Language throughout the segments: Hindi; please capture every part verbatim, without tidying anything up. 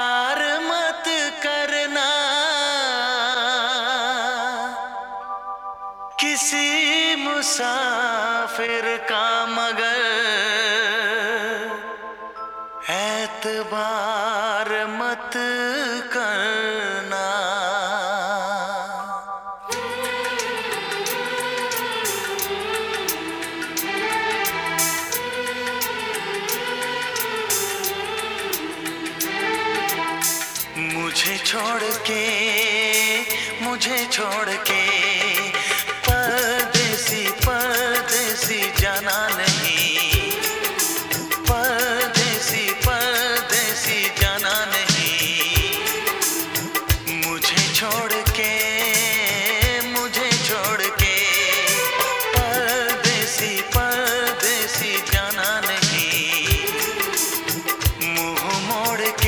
एतबार मत करना किसी मुसाफिर का, मगर एतबार मत करना। मुझे छोड़ के मुझे छोड़ के परदेसी परदेसी जाना नहीं, परदेसी परदेसी जाना नहीं। मुझे छोड़ के मुझे छोड़ के परदेसी परदेसी जाना नहीं। मुंह मोड़ के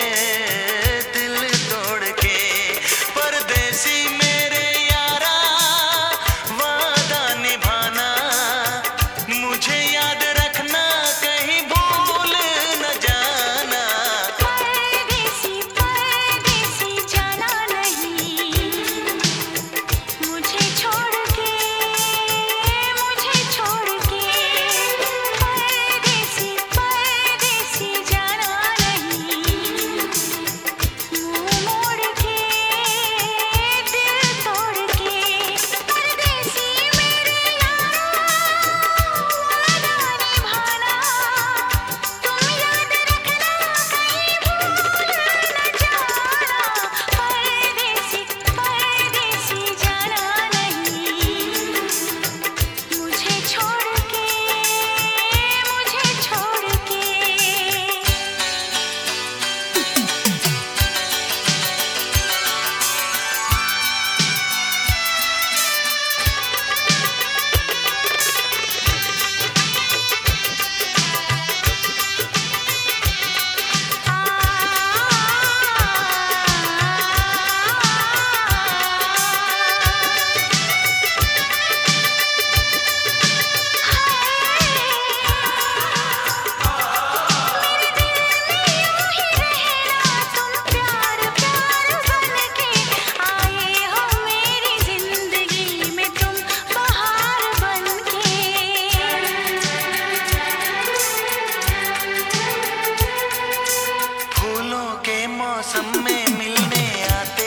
मौसम में मिलने आते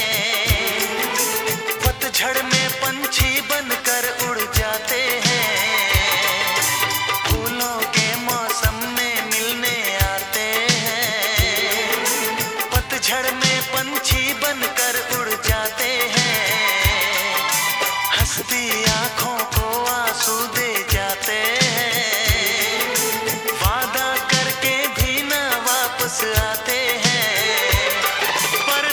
हैं, पतझड़ में पंछी बनकर उड़ जाते हैं। फूलों के मौसम में मिलने आते हैं, पतझड़ में पंछी बनकर उड़ जाते हैं। हंसती आंखों को आंसू दे जाते हैं, वादा करके भी ना वापस आते हैं। पर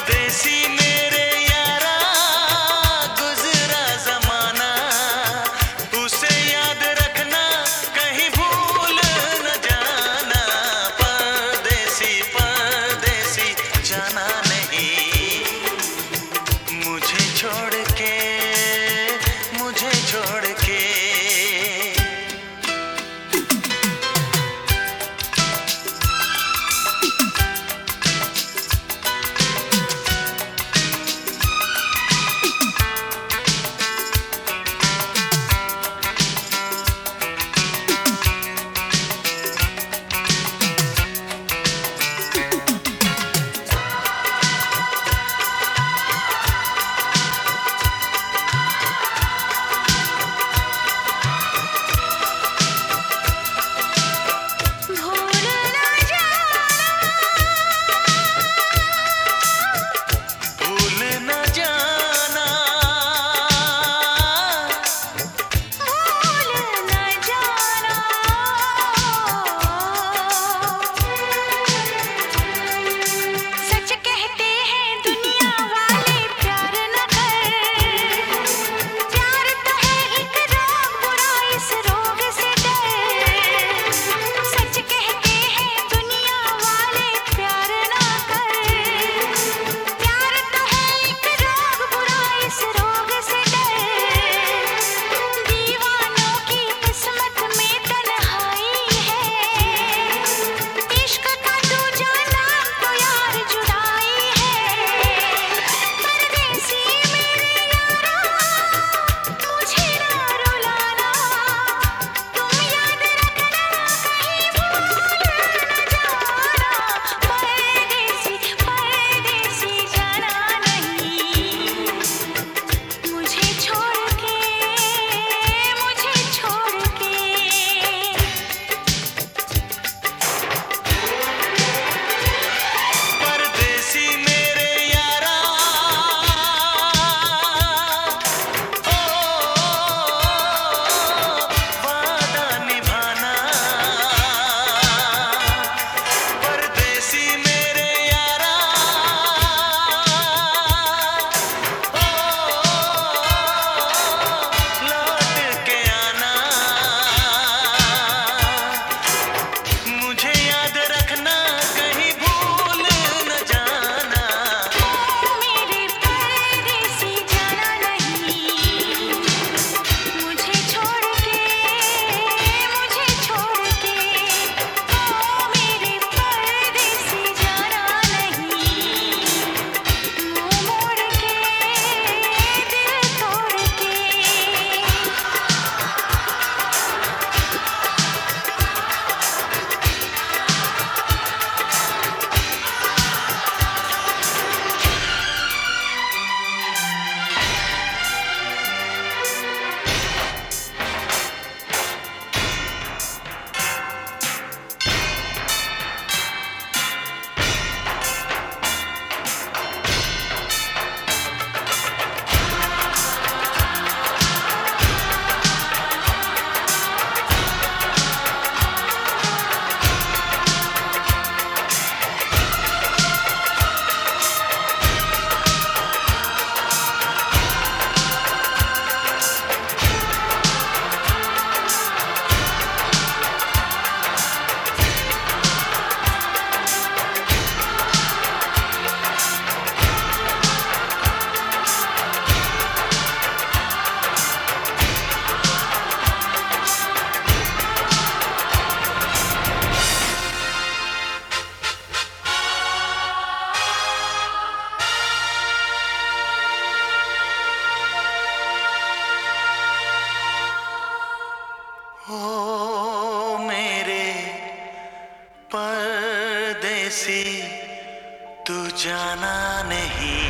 तू जाना नहीं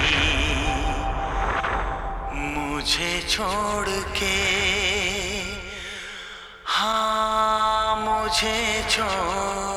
मुझे छोड़ के, हाँ मुझे छोड़